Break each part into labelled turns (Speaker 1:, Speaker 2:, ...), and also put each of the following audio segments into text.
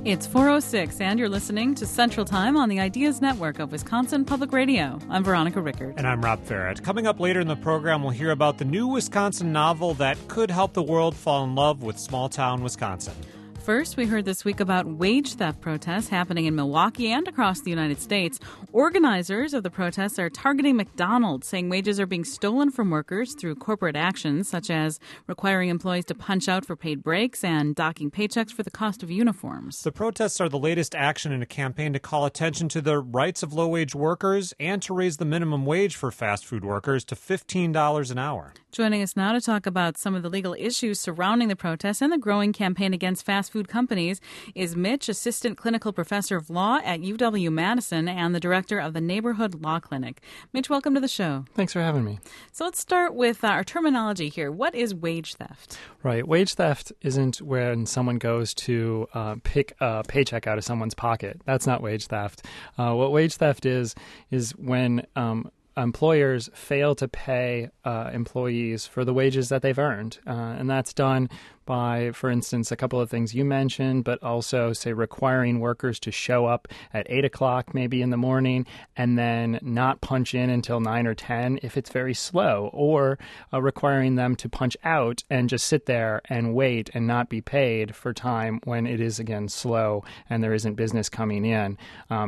Speaker 1: It's 4:06, and you're listening to Central Time on the Ideas Network of Wisconsin Public Radio. I'm Veronica Rickert.
Speaker 2: And I'm Rob Farrett. Coming up later in the program, we'll hear about the new Wisconsin novel that could help the world fall in love with small-town Wisconsin.
Speaker 1: First, we heard this week about wage theft protests happening in Milwaukee and across the United States. Organizers of the protests are targeting McDonald's, saying wages are being stolen from workers through corporate actions, such as requiring employees to punch out for paid breaks and docking paychecks for the cost of uniforms.
Speaker 2: The protests are the latest action in a campaign to call attention to the rights of low-wage workers and to raise the minimum wage for fast food workers to $15 an hour.
Speaker 1: Joining us now to talk about some of the legal issues surrounding the protests and the growing campaign against fast food companies is Mitch, Assistant Clinical Professor of Law at UW-Madison and the Director of the Neighborhood Law Clinic. Mitch, welcome to the show.
Speaker 3: Thanks for having me.
Speaker 1: So let's start with our terminology here. What is wage theft?
Speaker 3: Right. Wage theft isn't when someone goes to pick a paycheck out of someone's pocket. That's not wage theft. What wage theft is when employers fail to pay employees for the wages that they've earned. And that's done by, for instance, a couple of things you mentioned, but also, say, requiring workers to show up at 8 o'clock maybe in the morning and then not punch in until 9 or 10 if it's very slow, or requiring them to punch out and just sit there and wait and not be paid for time when it is, again, slow and there isn't business coming in.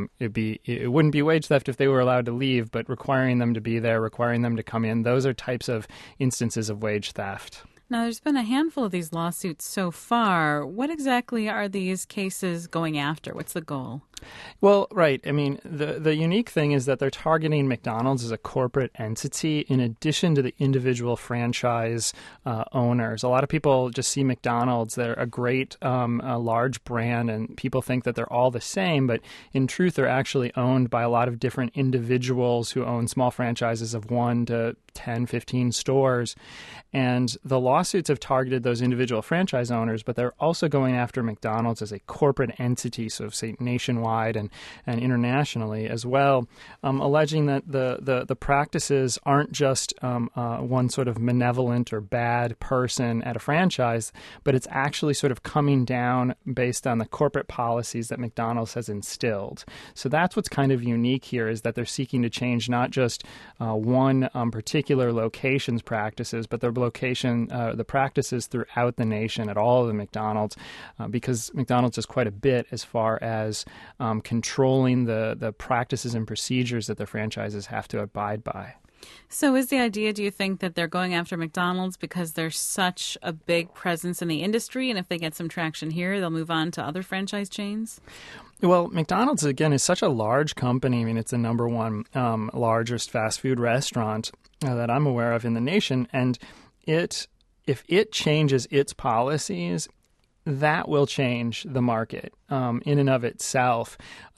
Speaker 3: It wouldn't be wage theft if they were allowed to leave, but requiring them to be there, requiring them to come in, those are types of instances of wage theft.
Speaker 1: Now, there's been a handful of these lawsuits so far. What exactly are these cases going after? What's the goal?
Speaker 3: Well, right. I mean, the unique thing is that they're targeting McDonald's as a corporate entity in addition to the individual franchise owners. A lot of people just see McDonald's. They're a great, a large brand, and people think that they're all the same. But in truth, they're actually owned by a lot of different individuals who own small franchises of 1 to 10, 15 stores. And the lawsuits have targeted those individual franchise owners, but they're also going after McDonald's as a corporate entity, so say nationwide and internationally as well, alleging that the practices aren't just one sort of malevolent or bad person at a franchise, but it's actually sort of coming down based on the corporate policies that McDonald's has instilled. So that's what's kind of unique here, is that they're seeking to change not just one particular location's practices, but their the practices throughout the nation at all of the McDonald's, because McDonald's does quite a bit as far as controlling the practices and procedures that the franchises have to abide by.
Speaker 1: So is the idea, do you think, that they're going after McDonald's because there's such a big presence in the industry, and if they get some traction here, they'll move on to other franchise chains?
Speaker 3: Well, McDonald's, again, is such a large company. I mean, it's the number one largest fast food restaurant that I'm aware of in the nation. And if it changes its policies, that will change the market in and of itself.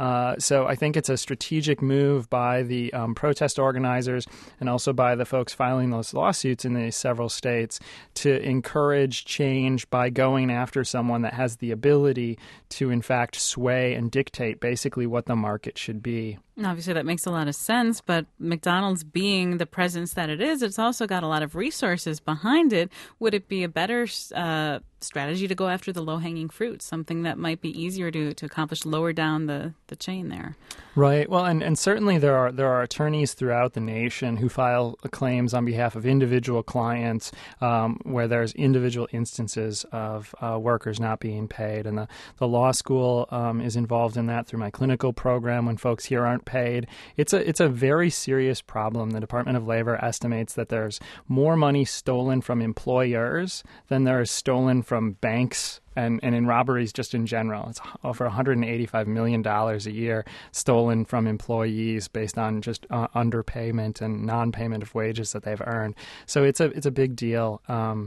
Speaker 3: So I think it's a strategic move by the protest organizers and also by the folks filing those lawsuits in the several states to encourage change by going after someone that has the ability to, in fact, sway and dictate basically what the market should be.
Speaker 1: Obviously, that makes a lot of sense, but McDonald's being the presence that it is, it's also got a lot of resources behind it. Would it be a better strategy to go after the low-hanging fruit, something that might be easier to accomplish lower down the chain there?
Speaker 3: Right. Well, and certainly there are attorneys throughout the nation who file claims on behalf of individual clients where there's individual instances of workers not being paid. And the law school is involved in that through my clinical program when folks here aren't paid. It's a very serious problem. The Department of Labor estimates that there's more money stolen from employers than there is stolen from banks and in robberies just in general. It's over $185 million a year stolen from employees based on just underpayment and non-payment of wages that they've earned. So it's a big deal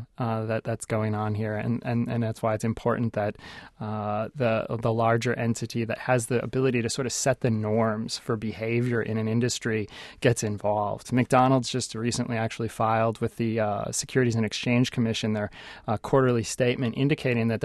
Speaker 3: that's going on here, and that's why it's important that the larger entity that has the ability to sort of set the norms for behavior in an industry gets involved. McDonald's just recently actually filed with the Securities and Exchange Commission their quarterly statement indicating that they're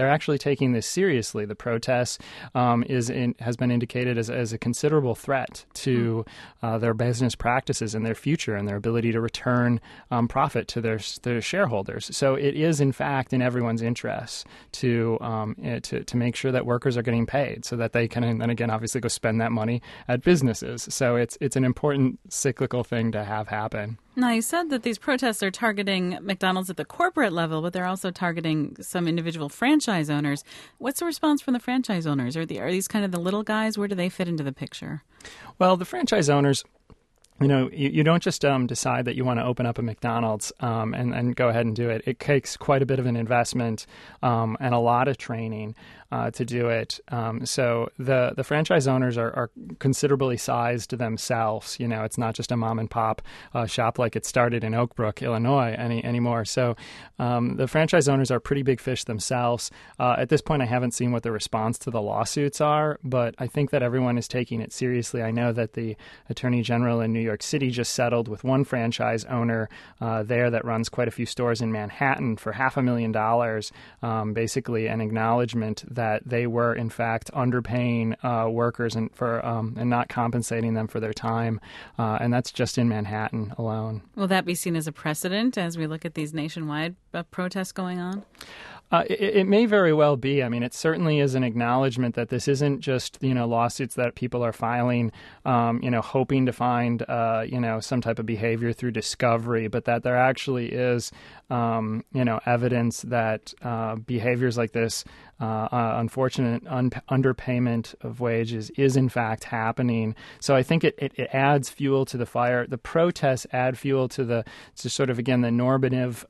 Speaker 3: actually taking this seriously. The protest has been indicated as a considerable threat to their business practices and their future and their ability to return profit to their shareholders. So it is, in fact, in everyone's interest to make sure that workers are getting paid so that they can then again obviously go spend that money at businesses. So it's an important cyclical thing to have happen.
Speaker 1: Now, you said that these protests are targeting McDonald's at the corporate level, but they're also targeting some individual franchise owners. What's the response from the franchise owners? Are these kind of the little guys? Where do they fit into the picture?
Speaker 3: Well, the franchise owners, you don't just decide that you want to open up a McDonald's and go ahead and do it. It takes quite a bit of an investment and a lot of training to do it. So the franchise owners are considerably sized themselves. It's not just a mom and pop shop like it started in Oak Brook, Illinois anymore. So the franchise owners are pretty big fish themselves. At this point, I haven't seen what the response to the lawsuits are, but I think that everyone is taking it seriously. I know that the Attorney General in New York City just settled with one franchise owner there that runs quite a few stores in Manhattan for $500,000, basically an acknowledgement that they were in fact underpaying workers and not compensating them for their time, and that's just in Manhattan alone.
Speaker 1: Will that be seen as a precedent as we look at these nationwide protests going on?
Speaker 3: It may very well be. I mean, it certainly is an acknowledgement that this isn't just, lawsuits that people are filing, hoping to find, some type of behavior through discovery, but that there actually is, evidence that behaviors like this, unfortunate underpayment of wages is in fact happening. So I think it adds fuel to the fire. The protests add fuel to sort of, again, the normative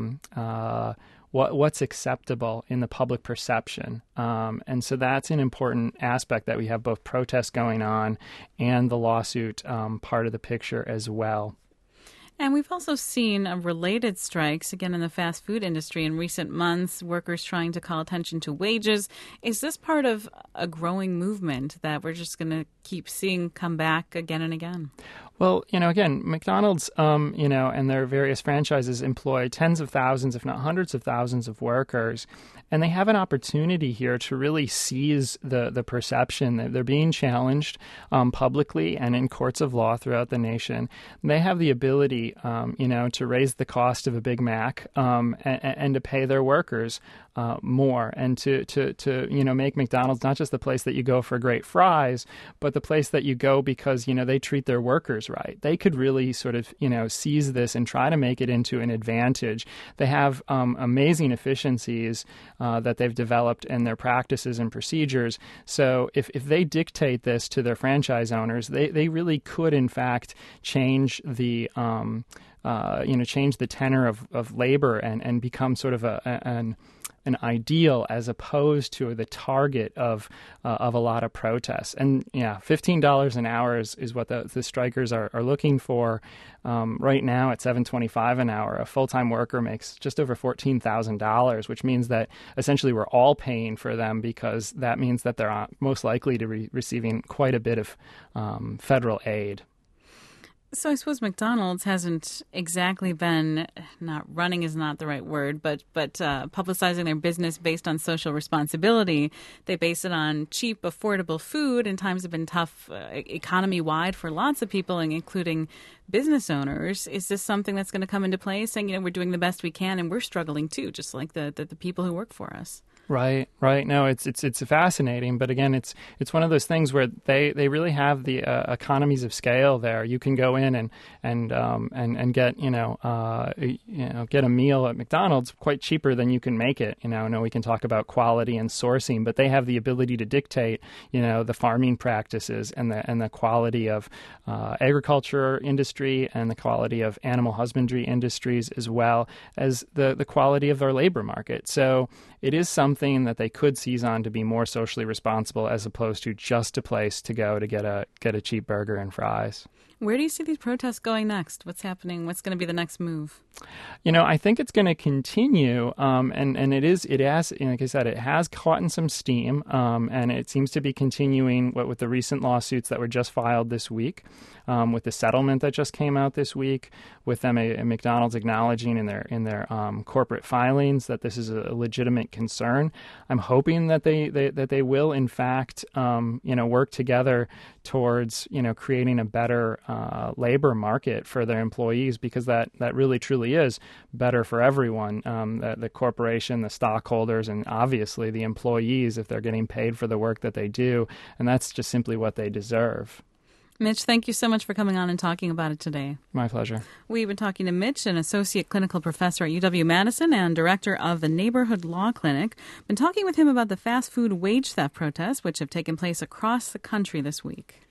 Speaker 3: what's acceptable in the public perception. And so that's an important aspect, that we have both protests going on and the lawsuit part of the picture as well.
Speaker 1: And we've also seen related strikes, again, in the fast food industry in recent months, workers trying to call attention to wages. Is this part of a growing movement that we're just going to keep seeing come back again and again?
Speaker 3: Well, again, McDonald's, and their various franchises employ tens of thousands, if not hundreds of thousands of workers. And they have an opportunity here to really seize the perception that they're being challenged publicly and in courts of law throughout the nation. They have the ability, to raise the cost of a Big Mac and to pay their workers more, and to make McDonald's not just the place that you go for great fries, but the place that you go because they treat their workers right. They could really sort of seize this and try to make it into an advantage. They have amazing efficiencies that they've developed in their practices and procedures. So if they dictate this to their franchise owners, they really could in fact change the change the tenor of labor and become sort of an ideal as opposed to the target of a lot of protests. And $15 an hour is what the strikers are looking for. Right now at $7.25 an hour, a full-time worker makes just over $14,000, which means that essentially we're all paying for them, because that means that they're most likely to be receiving quite a bit of federal aid.
Speaker 1: So I suppose McDonald's hasn't exactly been, not running is not the right word, but publicizing their business based on social responsibility. They base it on cheap, affordable food, and times have been tough economy-wide for lots of people, including business owners. Is this something that's going to come into play, saying, we're doing the best we can and we're struggling too, just like the people who work for us?
Speaker 3: Right. No, it's fascinating, but again, it's one of those things where they really have the economies of scale there. You can go in and get get a meal at McDonald's quite cheaper than you can make it. I know we can talk about quality and sourcing, but they have the ability to dictate the farming practices and the quality of agriculture industry and the quality of animal husbandry industries, as well as the quality of their labor market. So it is something that they could seize on to be more socially responsible, as opposed to just a place to go to get a cheap burger and fries.
Speaker 1: Where do you see these protests going next? What's happening? What's going to be the next move?
Speaker 3: I think it's going to continue, and it has, like I said, it has caught in some steam, and it seems to be continuing with the recent lawsuits that were just filed this week, with the settlement that just came out this week, with them a McDonald's acknowledging in their corporate filings that this is a legitimate concern. I'm hoping that they will in fact work together towards creating a better labor market for their employees, because that really truly is better for everyone, the corporation, the stockholders, and obviously the employees if they're getting paid for the work that they do, and that's just simply what they deserve.
Speaker 1: Mitch, thank you so much for coming on and talking about it today.
Speaker 3: My pleasure.
Speaker 1: We've been talking to Mitch, an associate clinical professor at UW-Madison and director of the Neighborhood Law Clinic. Been talking with him about the fast food wage theft protests, which have taken place across the country this week.